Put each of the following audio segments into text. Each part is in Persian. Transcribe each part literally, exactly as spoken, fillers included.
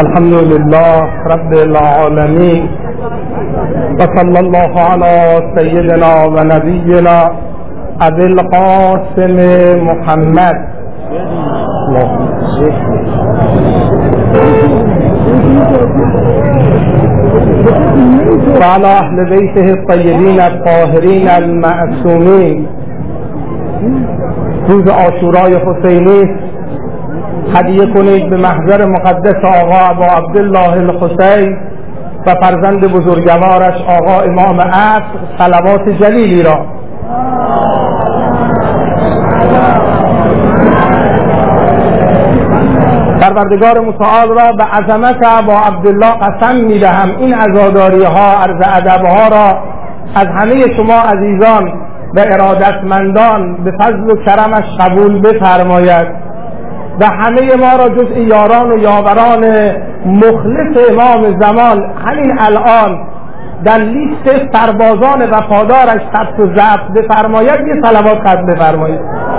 الحمد لله رب العالمين وصلى الله على سيدنا ونبينا ابي القاسم محمد وعلى اهل بيته الطيبين الطاهرين المعصومين. روز عاشورای حسینی هدیه کنید به محضر مقدس آقا ابا عبدالله الحسین و فرزند بزرگوارش آقا امام عصر صلوات جلیلی را. پروردگار متعال را به عظمت ابا عبدالله قسم میدهم این عزاداری ها عرض ادب ها را از همه شما عزیزان و ارادتمندان به فضل و کرمش قبول بفرماید و همه ما را جز یاران و یاوران مخلص امام زمان همین الان در لیست سربازان وفادارش ثبت و ضبط بفرماید. یه صلوات ختم بفرمایید.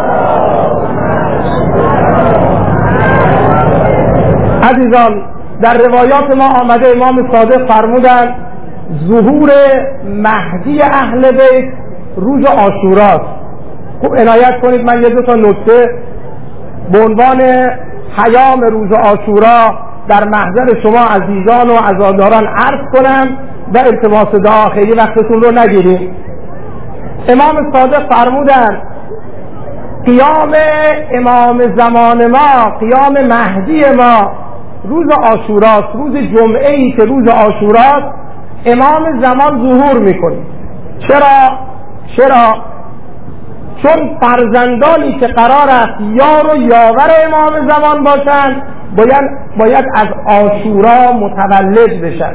عزیزان، در روایات ما آمده امام صادق فرمودند ظهور مهدی اهل بیت روز عاشوراست. خوب عنایت کنید، من یه دو تا نکته به عنوان پیام روز عاشورا در محضر شما عزیزان و عزاداران عرض کنم و التماس دعا، خیلی وقتتون رو نگیریم. امام صادق فرمودند قیام امام زمان ما، قیام مهدی ما روز عاشوراست، روز جمعه ای که روز عاشوراست امام زمان ظهور میکنه. چرا؟ چرا؟ چون فرزندانی که قرار است یار و یاور امام زمان باشند باید, باید از عاشورا متولد بشن.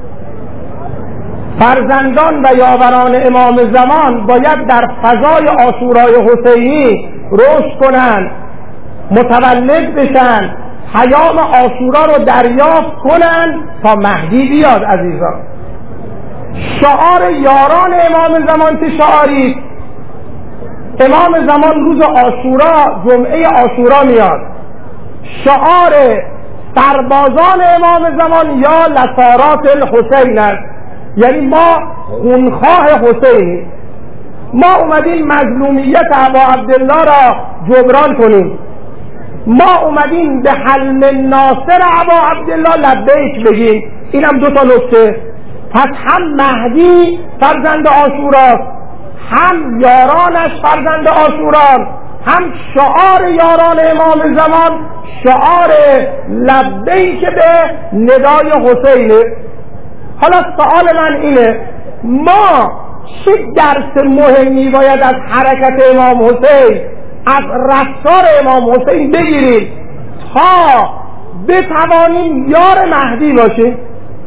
فرزندان و یاوران امام زمان باید در فضای عاشورای حسینی رشد کنند، متولد بشن، پیام عاشورا رو دریافت کنند تا مهدی بیاد. عزیزان، شعار یاران امام زمان چه شعاری؟ امام زمان روز عاشورا، جمعه عاشورا میاد. شعار سربازان امام زمان یا لسارات الحسین است، یعنی ما خونخواه حسین، ما اومدیم مظلومیت ابا عبدالله را جبران کنیم، ما اومدیم به حل ناصر ابا عبدالله لبیک بگیم. اینم دو تا نکته. پس هم مهدی فرزند عاشوراست، هم یارانش فرزند عاشوران، هم شعار یاران امام زمان شعار لبیک به ندای حسینه. حالا سوال من اینه، ما چه درس مهمی باید از حرکت امام حسین، از رفتار امام حسین بگیریم تا بتوانیم یار مهدی باشیم؟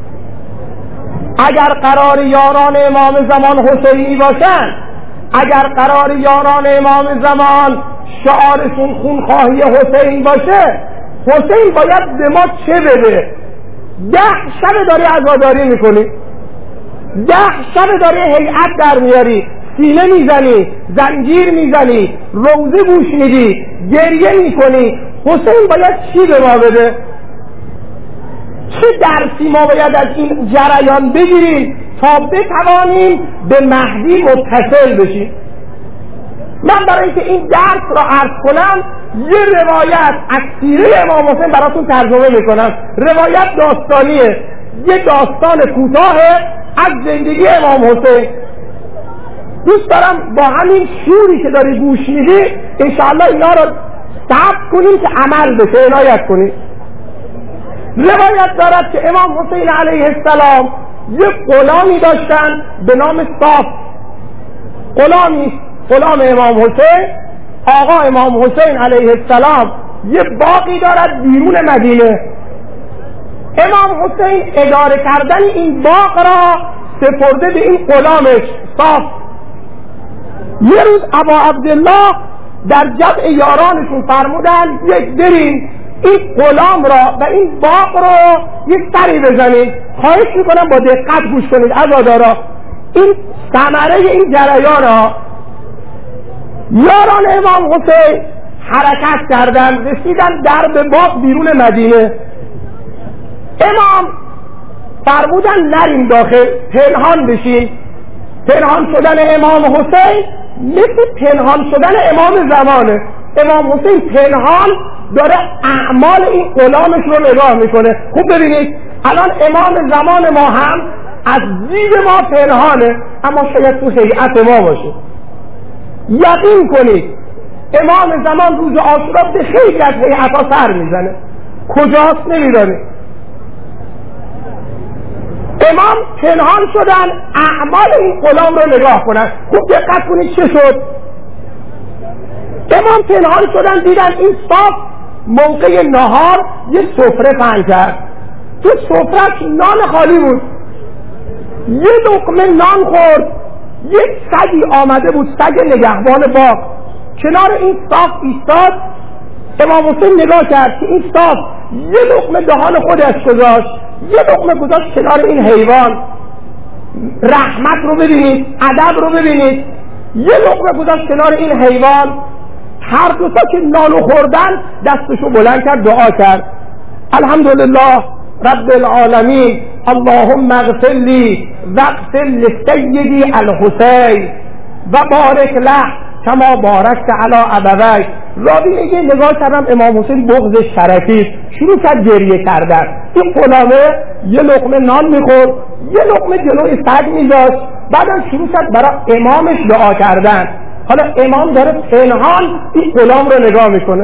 اگر قرار یاران امام زمان حسینی باشن، اگر قرار یاران امام زمان شعارشون خونخواهی حسین باشه، حسین باید به ما چه بده؟ ده شب داری عزاداری میکنی، ده شب داری هیئت در میاری، سینه میزنی، زنجیر میزنی، روزه گوش میدی، گریه میکنی، حسین باید چی به ما بده؟ چه درسی ما باید از این جریان بگیریم تا بتوانیم به مهدی متصل بشیم؟ من برای اینکه این درس را عرض کنم یه روایت از سیره امام حسین براتون ترجمه میکنم. روایت داستانیه، یه داستان کوتاه از زندگی امام حسین. دوست دارم با همین شوری که داری گوش میدی انشاءالله اینا رو ثبت کنیم که عمل بشه، عنایت کنیم. روایت دارد که امام حسین علیه السلام یه غلامی داشتن به نام صاف. غلامی غلام امام حسین، آقا امام حسین علیه السلام یه باغی دارد بیرون مدینه. امام حسین اداره کردن این باغ را سپرده به این غلامش صاف. یه روز ابا عبدالله در جمع یارانشون فرمودن یک بریم این غلام را و این باغ را یک سری بزنید. خواهش میکنم با دقت گوش کنید عزادارا، این ثمره این جریان ها. یاران امام حسین حرکت کردن، رسیدن درب باغ بیرون مدینه. امام فرمودن نریم داخل، پنهان بشین. پنهان شدن امام حسین مثل پنهان شدن امام زمانه. امام حسین پنهان داره اعمال این غلامش رو نگاه میکنه. خوب ببینید الان امام زمان ما هم از دید ما پنهانه، اما شاید تو هیئت ما باشه. یقین کنید امام زمان روز عاشورا به خیلی از هیئت‌ها سر میزنه، کجاست نمیدانه. امام پنهان شدن اعمال این غلام رو نگاه کنن. خوب دقت کنید چه شد. امام پنهان شدن دیدن این صاف موقع نهار یه سفره پهن کرد، تو سفرهش نان خالی بود، یه لقمه نان خورد. یک سگی آمده بود، سگ نگهبان باغ، کنار این صاف ایستاد. امام حسین نگاه کرد که این صاف یه لقمه دهان خودش گذاشت، یه لقمه گذاشت کنار این حیوان. رحمت رو ببینید، ادب رو ببینید. یه لقمه گذاشت کنار این حیوان. هر دو تا که نانو خوردن دستشو بلند کرد، دعا کرد الحمدلله رب العالمین اللهم اغفر لی واغفر لسیدی الحسین و بارک له کما بارکت علی ابویک. راوی میگه نگاه کردم امام حسین بغضش ترکید، شروع کرد گریه کردن. این غلامه یه لقمه نان میخورد، یه لقمه جلوی سگ میذاشت، بعدم شروع کرد برای امامش دعا کردن. حالا امام داره پنهان این غلام رو نگاه میکنه.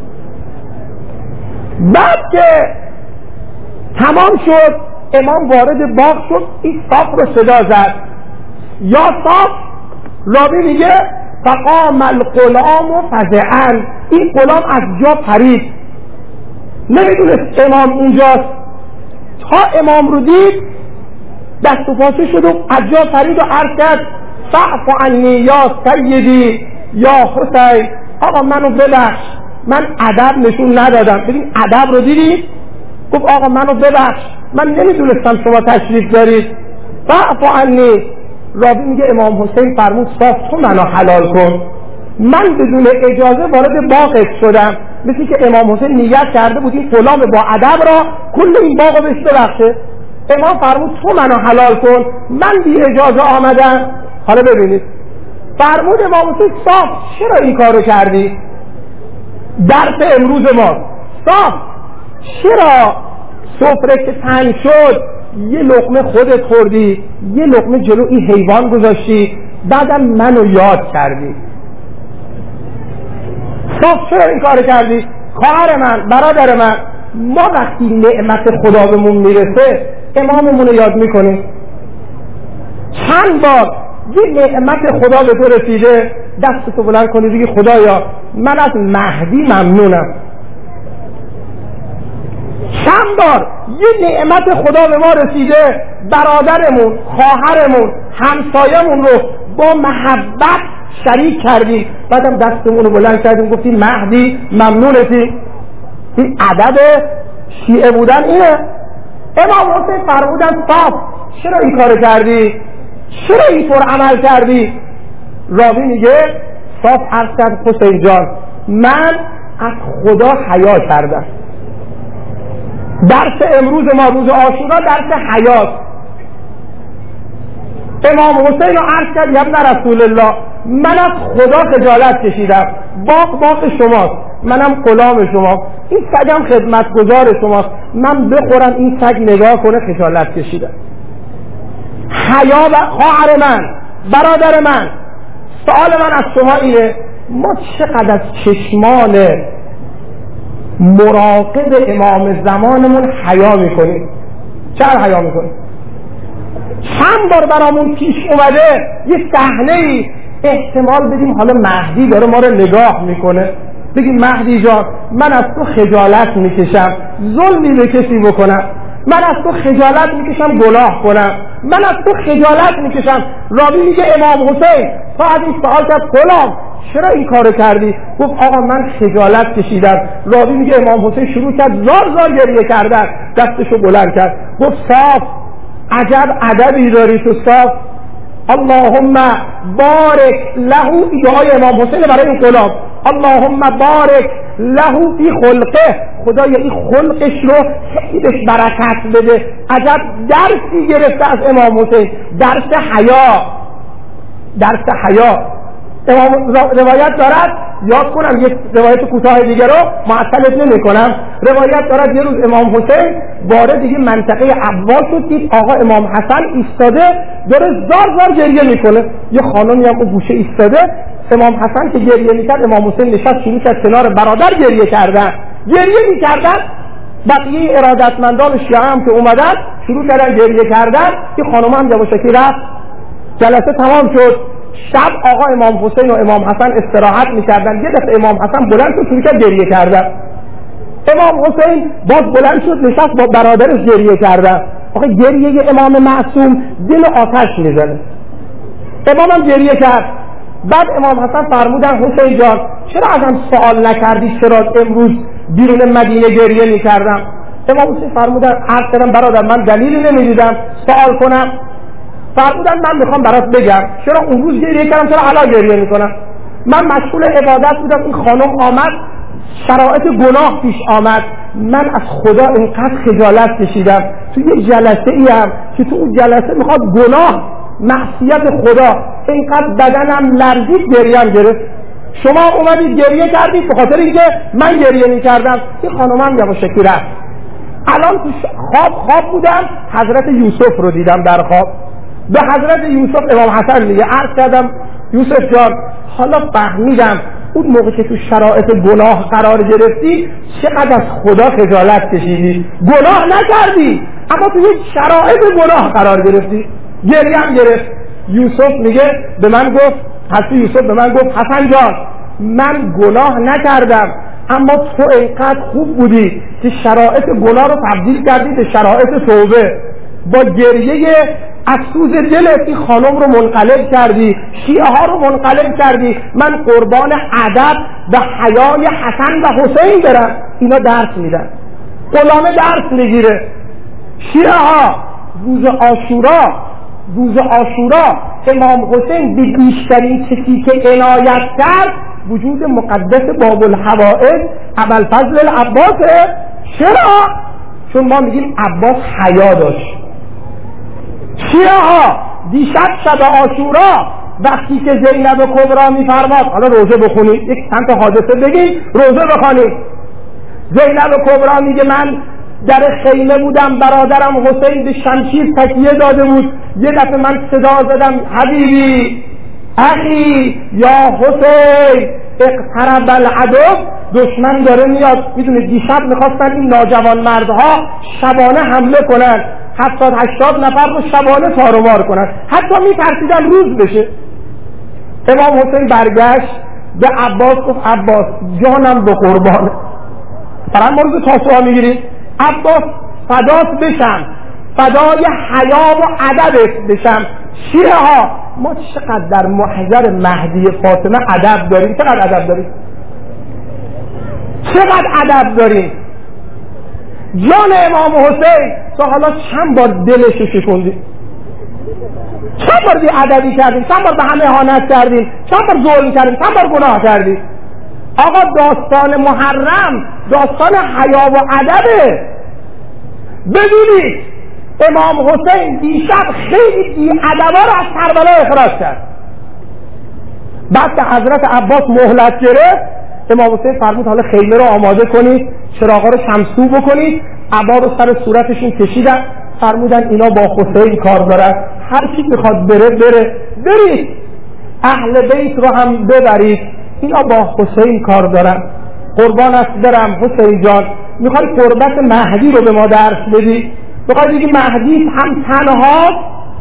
بعد که تمام شد امام وارد باغ شد، این صاف رو صدا زد یا صاف. راوی میگه فقام الغلام فزعا، این غلام از جا پرید، نمیدونست امام اونجاست. تا امام رو دید دست و پاچه شد و از جا پرید و عرض کرد فاعف عنی یا سیدی یا حسین، آقا منو ببخش، من ادب نشون ندادم. ببین ادب رو دیدید، گفت آقا منو ببخش، من نمیدونستم شما تشریف دارید، فاعف عنی. راوی میگه امام حسین فرمود صاف تو منو حلال کن، من بدون اجازه وارد باغت شدم. مثل که امام حسین نیت کرده بود این غلام با ادب را کل این باغو بهش ببخشه. امام فرمود تو منو حلال کن، من بی اجازه آمدم. حالا ببینید فرمود امام حسین صاف چرا این کارو کردی؟ درس امروز ما صاف چرا سفره که تنگ شد یه لقمه خودت خوردی، یه لقمه جلو این حیوان گذاشتی، بعدم منو یاد کردی؟ صاف چرا این کار کردی؟ خواهر من، برادر من، ما وقتی نعمت خدا بهمون میرسه اماممون رو یاد میکنیم. چند بار یه نعمت خدا به تو رسیده دستتو بلند کنی بگی خدایا من از مهدی ممنونم. چند بار یه نعمت خدا به ما رسیده برادرمون، خواهرمون، همسایمون رو با محبت شریک کردیم، بعدم دستمون رو بلند کردیم گفتیم مهدی ممنونتی. این ادب شیعه بودن اینه. امام حسین فرمودن صاف چرا این کار کردی؟ چرا اینطور عمل کردی؟ راوی میگه صاف عرض کرد حسین جان من از خدا حیا کردم. درس امروز ما روز عاشورا درس حیات. امام حسین رو عرض کرد یا ابن رسول الله من از خدا خجالت کشیدم، باغ باغ شماست، منم غلام شما، این سگم خدمتگزار شماست، من بخورم این سگ نگاه کنه خجالت کشیدم. حیا. و خواهر من، برادر من، سوال من از شما اینه ما چقدر از چشمان مراقب امام زمانمون حیا میکنیم؟ چقدر حیا میکنیم؟ چند بار برامون پیش اومده یه صحنه‌ای احتمال بدیم حالا مهدی داره ما رو نگاه میکنه، بگیم مهدی جان من از تو خجالت میکشم ظلمی به کسی بکنم، من از تو خجالت میکشم گناه کنم، من از تو خجالت میکشم. راوی میگه امام حسین تا از این سوال کرد غلام چرا این کارو کردی؟ گفت آقا من خجالت کشیدم. راوی میگه امام حسین شروع کرد زار زار گریه کردن، دستشو بلند کرد گفت صاف عجب ادبی داری تو صاف، اللهم بارک له. دعای امام حسین برای این غلام اللهم بارک لهو فی خلقه، خدایا این خلقش رو خیلی بهش برکت بده. عجب درسی گرفته از امام حسین، درس حیا، درس حیا. امام روایت دارد، یاد کنم یک روایت کوتاه دیگه رو معطلت نمی کنم. روایت دارد یه روز امام حسین وارد دیگه منطقه عباس شد، دید آقا امام حسن ایستاده داره زار زار گریه میکنه. یه خانمی هم اون گوشه ایستاده. امام حسن که گریه میکرد، امام حسین نشست شروع کرد کنار برادر گریه کردن. گریه میکردن، بقیه ارادتمندان شیعه هم که اومدن شروع کردن گریه کردن. این خانم هم یواشکی رفت. جلسه تمام شد. شب آقا امام حسین و امام حسن استراحت میکردن. یه دفعه امام حسن بلند شد شروع کرد گریه کردن. امام حسین باز بلند شد نشست با برادرش گریه کردن. آقا گریه امام معصوم دل آتش میزنه. امام هم گریه کرد. بعد امام حسن فرمودن حسین جان چرا ازم سوال نکردی چرا امروز بیرون مدینه گریه میکردم؟ امام حسین فرمودن عرض کردم برادر من دلیلی نمیدیدم سوال کنم. فرمودن من میخوام برات بگم چرا اون روز گریه کردم چرا الان گریه میکنم. من مشغول عبادت بودم، این خانم آمد، شرایط گناه پیش آمد، من از خدا اینقدر خجالت کشیدم. تو یه جلسه ای هم که تو اون جلسه میخواد گناه معصیت خدا، اینقدر بدنم لرزید گریم گرفت. شما اومدید گریه کردید به خاطر اینکه من گریه میکردم. این خانم هم یواشکی رفت. الان تو خواب خواب بودم، حضرت یوسف رو دیدم در خواب. به حضرت یوسف امام حسن میگه عرض کردم یوسف جان حالا فهمیدم اون موقع که تو شرایط گناه قرار گرفتی چقدر از خدا خجالت کشیدی، گناه نکردی اما تو یک شرایط گناه قرار گرفتی. گریه هم گرفت. یوسف میگه به من گفت، حضرت یوسف به من گفت حسن جان من گناه نکردم اما تو اینقدر خوب بودی که شرایط گناه رو تبدیل کردی به شرایط توبه. با گریه از سوز دلت این خانم رو منقلب کردی، شیعه ها رو منقلب کردی. من قربان ادب و حیای حسن و حسین برم. اینا درس میدن، غلامه درس میگیره. شیعه ها روز عاشورا روز عاشورا امام حسین به بیشترین چیزی که عنایت کرد وجود مقدس باب الحوائج ابوالفضل العباسه. چرا؟ چون ما میگیم عباس حیا داشت. شیعه ها دیشب شب عاشورا وقتی که زینب کبرا میفرماد، حالا روزه بخونید یک چند تا حادثه بگید روزه بخونید. زینب کبرا میگه من در خیمه بودم، برادرم حسین به شمشیر تکیه داده بود، یه دفعه من صدا زدم حبیبی اخی یا حسین اقترب العدو، دشمن داره میاد. میدونید دیشب میخواستن این ناجوان مردها شبانه حمله کنن، هفتاد هشتاد نفر رو شبانه تارومار کنن، حتی میترسیدن روز بشه. امام حسین برگشت به عباس گفت عباس جانم به قربانه. فرام مورد تاسوها میگیرید عباس فدات بشم، فدای حیا و ادبت بشم. شیعه ها ما چقدر در محضر مهدی فاطمه ادب داریم، چقدر ادب داریم، چقدر ادب داریم. جان امام حسین تا حالا چند بار دلش رو شکوندیم، چند بار بی ادبی کردیم، چند بار به همه اهانت کردیم، چند بار ظلم کردیم، چند بار گناه کردیم. آقا داستان محرم داستان حیا و ادبه. بدونید امام حسین دیشب خیلی بی ادبا رو از کربلا اخراج کرد. بعد که حضرت عباس مهلت گرفت، امام حسین فرمود حالا خیمه رو آماده کنید، چراغا رو شمسو بکنید. عبا رو سر صورتشون کشیدن، فرمودن اینا با حسین کار دارن، هر کی میخواد بره بره، برید اهل بیت رو هم ببرید، اینا با حسین کار دارن. قربان است برم حسین جان، میخوای قربت مهدی رو به ما درس بدی؟ میخوای بگی مهدی هم تنها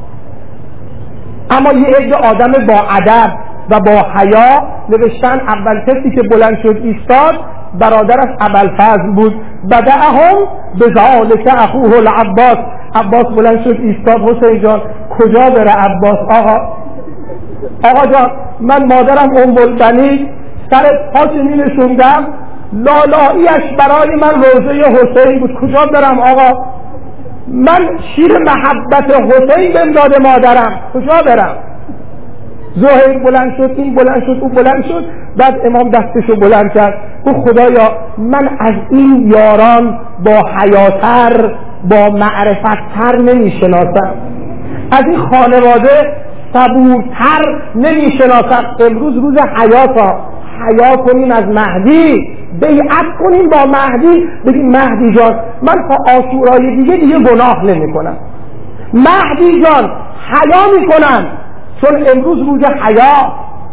اما یه عده آدم با ادب و با حیا. نوشتن اول کسی که بلند شد ایستاد برادرش ابوالفضل بود. بدأهم بذالک اخوه العباس. عباس بلند شد ایستاد. حسین جان کجا بره عباس؟ آقا آقا جان من مادرم ام البنین سر پاش می نشوندم، لالاییش برای من روزه حسین بود، کجا برم آقا؟ من شیر محبت حسین بهم داده مادرم، کجا برم؟ زهیر بلند شد، این بلند شد، اون بلند شد. بعد امام دستشو بلند کرد، گفت خدایا من از این یاران با حیاتر با معرفتتر نمیشناسم، از این خانواده صبورتر نمیشناسم. امروز روز حیاتا، حیا کنیم از مهدی، بیعت کنیم با مهدی، بگیم مهدی جان من تا عاشورای دیگه دیگه گناه نمی کنم، مهدی جان حیا می کنم چون امروز روز حیا.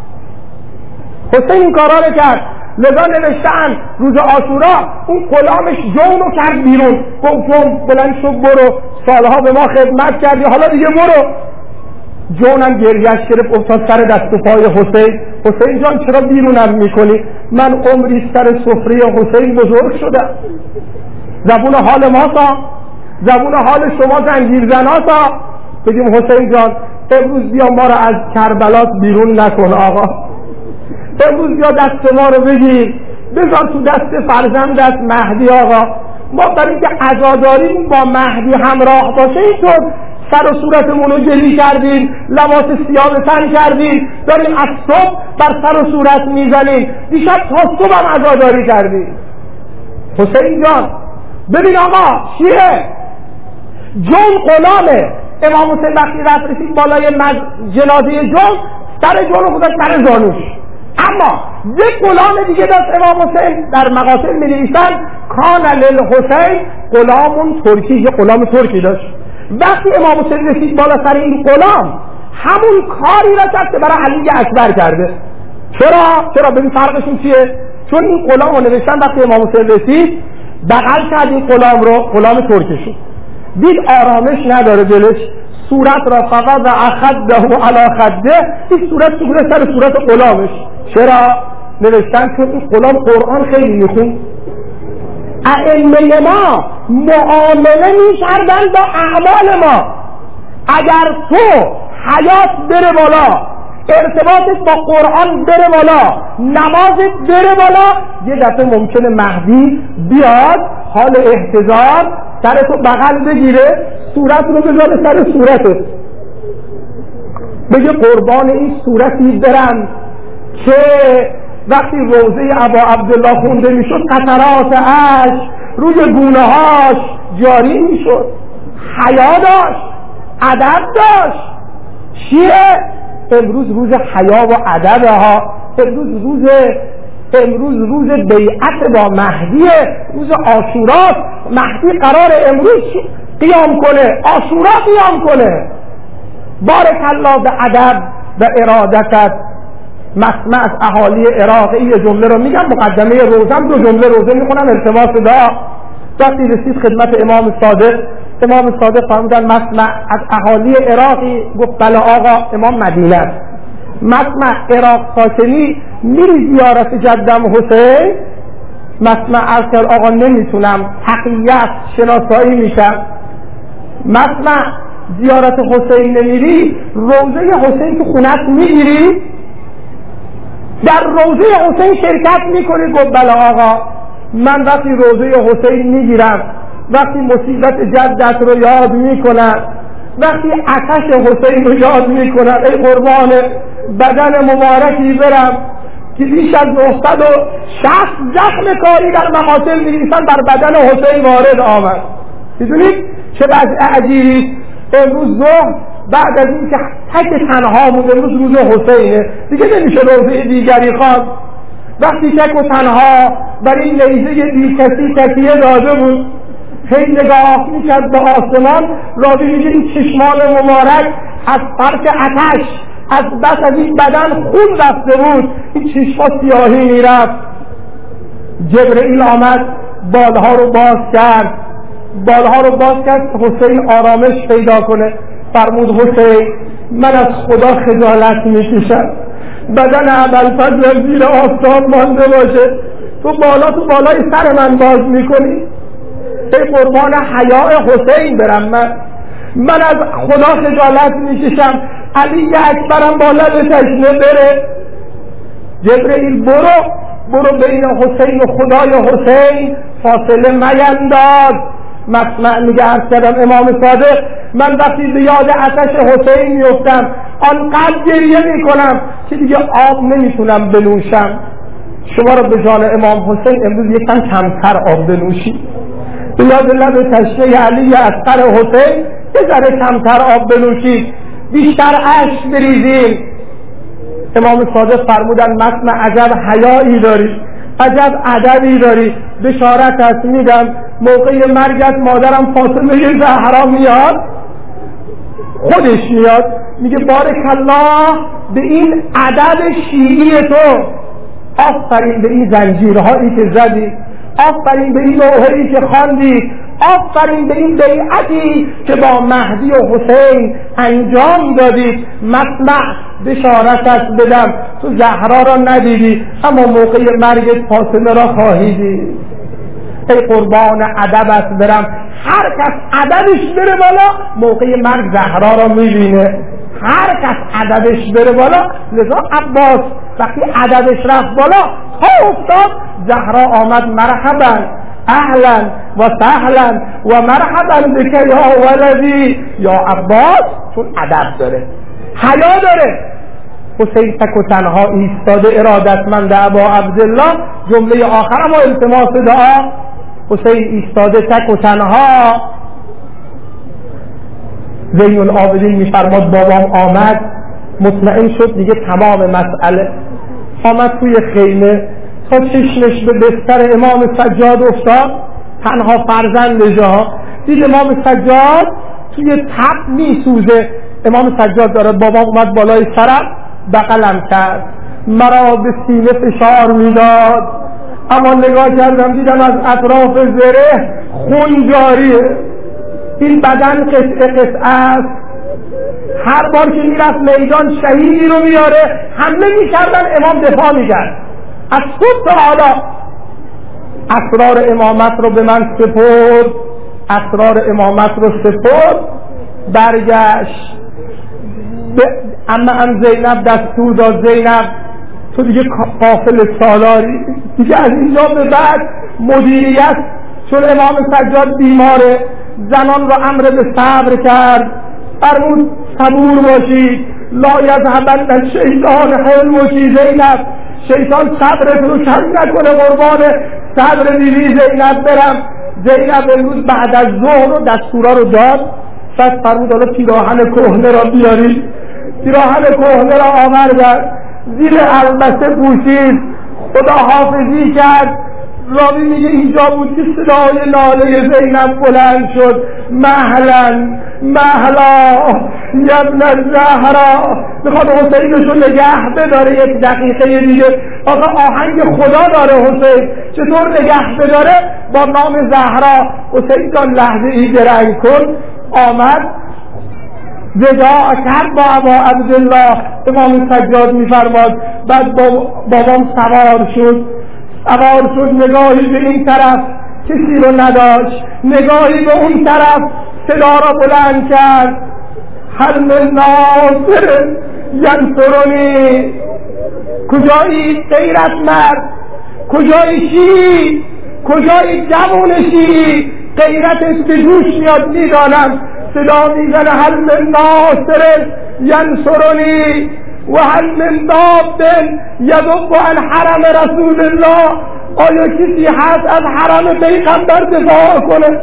حسین این کارا رو کرد، لذا نوشتن روز عاشورا اون غلامش جونو کرد بیرون، گفت جون بلند شو برو، سالها به ما خدمت کردی حالا دیگه برو. جونم گریهش گرفت افتاد سر دست و پای حسین. حسین جان چرا بیرونم میکنی؟ من عمری سر سفره حسین بزرگ شدم. زبون حال ما تا زبون حال شما زنجیر زنا تا بگیم حسین جان امروز بیا ما رو از کربلات بیرون نکن آقا، امروز بیا دست ما رو بگیر بذار تو دست فرزندت مهدی آقا. ما برای اینکه عزاداریمون با مهدی همراه باشه اینطور سر و صورتمون رو گلی کردیم، لباس سیاه به تن کردیم، داریم از صبح بر سر و صورت میزنیم، دیشب تا صبح هم عزاداری کردیم. حسین جان ببین آقا چیه؟ جون غلامه. امام حسین وقتی رفت رسید بالای جنازه جون، سر جون رو خودش سر زانوش، اما یک غلام دیگه داشت. امام حسین در مقاصد می نویسن کان للحسین غلام ترکی، یه غلام ترکی داشت. وقتی امام حسین رسید بالا سر این غلام، همون کاری را کرد که برای علی اکبر کرده. چرا؟ چرا؟ ببین فرقشون چیه؟ چون این غلام رو نوشتن وقتی امام حسین رسید بغل کرد این غلام رو، غلام ترکشون دید آرامش نداره دلش، صورت را فقط و اخده علی خده، این صورت صورت سر صورت غلامش. چرا؟ نوشتن چون این غلام قرآن خیلی میخون. ائمه ما معامله می‌کردن با اعمال ما. اگر تو حیات بره بالا، ارتباطت با قرآن بره بالا، نمازت بره بالا، یه دفعه ممکنه مهدی بیاد حال احتضار سرتو بغل بگیره، صورت رو بذاره سر صورتت، بگه قربان این صورتی برم که وقتی روزه ابا عبدالله خونده میشد قطرات اشک روی گونه هاش جاری میشد. حیا داشت، ادب داشت. چیه؟ امروز روز حیا و ادب ها. امروز روز امروز روز بیعت با مهدیه، روز عاشوراست. مهدی قرار امروز قیام کنه، عاشورا قیام کنه. بارک الله به ادب و ارادتت. مسمع از اهالی عراق این جمله رو میگم، مقدمه روزم دو جمله روزه میخونم التماس دعا. وقتی رسید خدمت امام صادق، امام صادق فرمودن مسمع از اهالی عراقی؟ گفت بله آقا. امام مدینه است. مسمع عراق ساکنی، میری زیارت جدم حسین؟ مسمع عرض کرد آقا نمیتونم، تقیت شناسایی میشم. مسمع زیارت حسین نمیری؟ روزه حسین تو خونت میگیری؟ در روزه حسین شرکت میکنی؟ گفت بله آقا. من وقتی روزه حسین میگیرم، وقتی مصیبت جدت رو یاد میکنم، وقتی آتش حسین رو یاد میکنم، ای قربان بدن مبارکی برم که بیش از نهصد و شصت زخم کاری در مقاتل می‌نویسن بر بدن حسین وارد آمد. میدونید چه وضع عجیبی؟ امروز ظهر بعد از این که تک تنها بود، امروز روز حسینه دیگه نمیشه روزه دیگری خواند. وقتی تک و تنها بر این نیزه بی کسی تکیه داده بود، هی نگاه میکرد به آسمان، راوی میگه این چشمان مبارک از فرق آتش از بس از این بدن خون رفته بود، این چشما سیاهی میرفت. جبرئیل آمد، بالها رو باز کرد، بالها رو باز کرد حسین آرامش پیدا کنه. فرمود حسین من از خدا خجالت میکشم، بدن ابوالفضل زیر آفتاب مانده باشه، تو بالا تو بالای سر من باز میکنی. ای قربان حیاء حسین برم من من از خدا خجالت میکشم. علی اکبرم بالا به تشنه بره. جبرئیل برو برو بین حسین و خدای حسین فاصله مینداز. مسمع میگه عرض کردم امام صادق من وقتی به یاد آتش حسین میفتم آنقدر گریه میکنم که دیگه آب نمیتونم بنوشم. شما رو به جان امام حسین امروز یکم کمتر آب بنوشید، به یاد لب تشنه علی اصغر حسین یه ذره کمتر آب بنوشید، بیشتر اشک بریزید. امام صادق فرمودن مسمع عجب حیایی داری، عجب ادبی داری. بشارت است میدم موقع مرگت مادرم فاطمه زهرا میاد، خودش میاد میگه بارک الله به این ادب شیعی تو، آفرین به این زنجیرهایی که زدی، آفرین به این نوحه‌ای که خواندی، آفرین به این بیعتی که با مهدی و حسین انجام دادی. مسمع بشارت است بدم تو زهرا را ندیدی اما موقع مرگت فاطمه را خواهی دید. ای قربان ادبت برم. هر کس ادبش بره بالا موقع مرگ زهرا را میبینه، هر کس ادبش بره بالا. لذا عباس وقتی ادبش رفت بالا ها افتاد، زهرا آمد مرحبا اهلا و سهلا و مرحبا بک یا ولدی. یا عباس چون ادب داره، حیا داره. حسین تک و تنها ایستاده، ارادتمند ابا عبدالله. جمله آخرم و التماس دعا. حسین ایستاده تک و تنها. زین العابدین میفرماد بابام آمد، مطمئن شد دیگه تمام مسئله. آمد توی خیمه تا چشمش به بستر امام سجاد افتاد، تنها فرزند جا. دید امام سجاد توی تب میسوزه. امام سجاد داره، بابام اومد بالای سرم بغلم کرد، مرا به سینه فشار میداد، اما نگاه کردم دیدم از اطراف زره خون جاریه. این بدن قطعه قطعه است. هر بار که میرفت میدان شهیدی رو میاره، حمله میکردن، امام دفاع میکرد. از خود تعالی اسرار امامت رو به من سپرد، اسرار امامت رو سپرد. برگشت اما ام زینب دستور داد، زینب تو دیگه قافل سالاری، دیگه از اینجا به بعد مدیریت، چون امام سجاد بیماره، زنان را امر به صبر کرد. فرمود صبور باشید، لا یذهبن الشیطان حلمکی زینب، شیطان صبرت رو کم نکنه، قربان صبر بیبی زینب برم. زینب امروز بعد از ظهر رو دستورا رو داد. بعد فرمود حالا پیراهن کهنه را بیارید. پیراهن کهنه را آوردن، زیر البسه پوشید، خدا حافظی کرد. راوی میگه اینجا بود که صدای ناله زینب بلند شد، مهلا مهلا یبن الزهرا. میخواد حسینشو نگه بداره یک دقیقه دیگه. آقا آهنگ خدا داره حسین، چطور نگه بداره؟ با نام زهرا. حسین جان لحظه ای درنگ کن. آمد وداع کرد با ابا عبدالله. امام سجاد میفرماد بعد بابام سوار شد، سوار شد، نگاهی به این طرف کسی رو نداشت، نگاهی به اون طرف صدا را بلند کرد، هل من ناصر ینصرنی. کجایی غیرت مرد؟ کجایی شیعی؟ کجایی جوان شیعی؟ غیرتت به جوش میاد، میدانم. صدا میزنه هل من ناصر ینصرنی و هل من داب یدب عن حرم رسول الله. آیا کسی هست از حرم پیغمبر دفاع کنه؟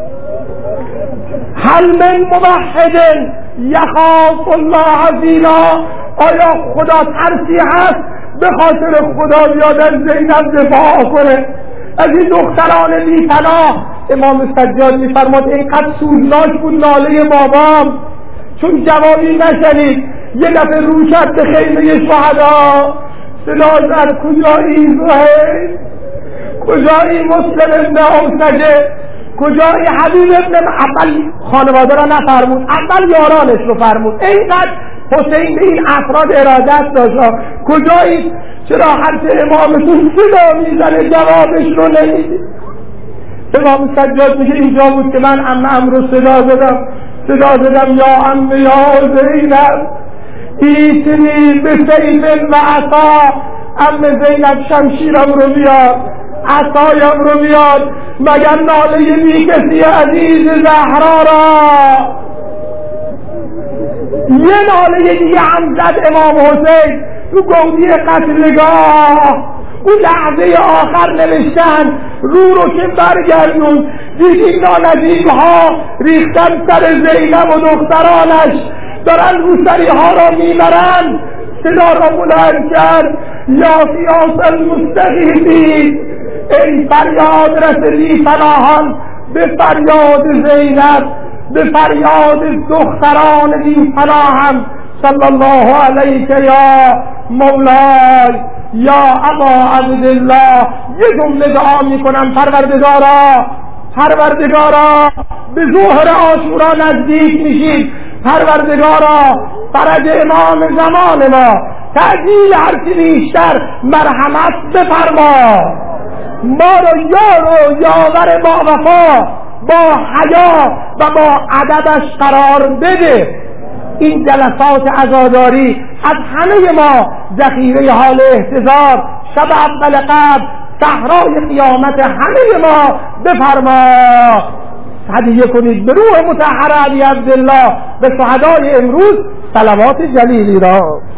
هل من موحد یخاف الله فینا. آیا خدا ترسی هست به خاطر خدا بیاد از زینب دفاع کنه؟ از این دختران بی پناه. امام سجاد میفرماد اینقدر سوزناک بود ناله بابام، چون جوابی نشنید یه دفعه رو کرد به خیمه شهدا، صدا زد کجایی زهیر؟ کجایی مسلم ابن اوسجه؟ کجایی حبیب ابن؟ اول خانواده را نفرمود، اول یارانش رو فرمود. اینقدر حسین به این افراد ارادت داشت. کجایی؟ چرا حرف امامتون صدا میزنه جوابش رو نمیدید؟ امام سجاد میگه اینجا بود که من ام ام رو صدا زدم، صدا زدم یا ام یا زینب ایتنی به سیف و عصا. ام زینب شمشیرم رو بیاد، عصایم رو بیاد، مگر ناله بی کسی عزیز زهرا را یه ناله دیگه هم زد امام حسین تو گودی قتلگاه. اون لحظه آخر نوشتن رو رو که برگردون دیدی نانجیب ها ریختن سر زینب و دخترانش دارن روسری ها را میبرن. صدا را بلند کرد یا سیاس المستغیثین، ای فریاد رسیدی پناهان به فریاد زینب، به فریاد دختران بی پناهم. صلی الله علیک یا مولای یا ابا عبدالله. یه جمله دعا میکنم پروردگارا، پروردگارا به ظهر عاشورا نزدیک میشید، پروردگارا فرج امام زمان ما تعجیل هرچی بیشتر مرحمت بفرما، ما رو یار و یاور با وفا با حیا و با ادبش قرار بده. این جلسات عزاداری از همه ما ذخیره حال احتضار شب اول قبل صحرای قیامت همه ما بفرما. هدیه کنید به روح مطهر علی عبدالله به شهدای امروز صلوات جلیلی را.